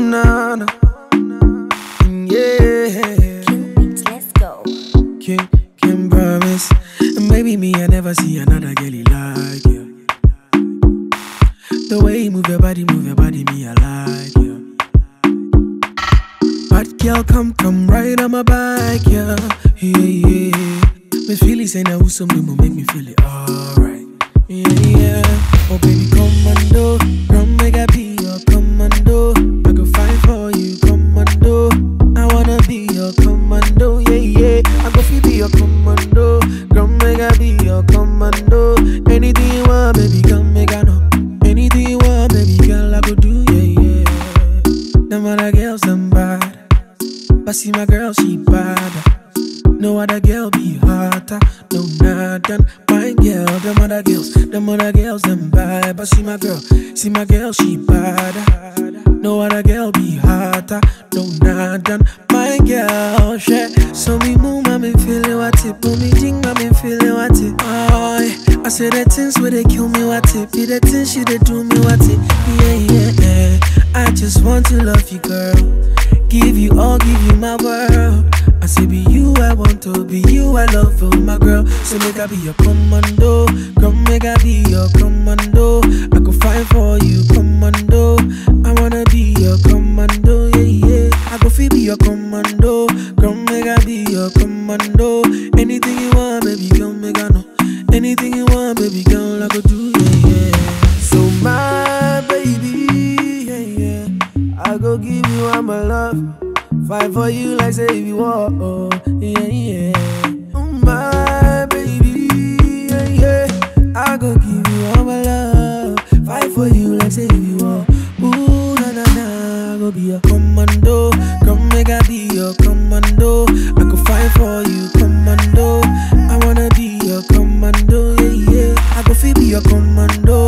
na na. Yeah. King Beats, let's go. Can promise. And maybe me, I never see another girlie like you. The way you move your body, me, I like you. Bad girl, come right on my back, yeah. Yeah. Me feel it, say now who's something will make me feel it alright. Yeah. Oh baby, commando, come make I be your commando. I go fight for you, commando. I wanna be your commando, yeah. I go feel be your commando, come make I be your commando. Anything you want, baby, come make I know. Anything you want, baby, girl, I go do, yeah. Them other girls, them bad, but see my girl, she bad. No other girl be hotter, no nothing. My girl, them other girls, them bad. But see my girl, she bad. No other girl be hotter, no nothing. My girl, shit. So me move, me feeling what it. Put me ding, me feeling what it. Oh, yeah. I say the things where they kill me what it. Be the things she they do me what it. Yeah. I just want to love you, girl. Give you my world. I say be you, I want to be you, I love you, my girl. So make I be your commando, come make I be your commando. I go fight for you, commando. I wanna be your commando, yeah. I go feel be your commando, come make I be your commando. Anything you want, baby, come make I know. Anything you want, baby, girl, I go do, yeah. So my baby, yeah. I go give you all my love. Fight for you like say if you want, oh, yeah. Oh, my baby, yeah. I go give you all my love. Fight for you like say if you want. Ooh, na. I go be your commando. Come make I be your commando. I go fight for you, commando. I wanna be your commando, yeah. I go feel be your commando.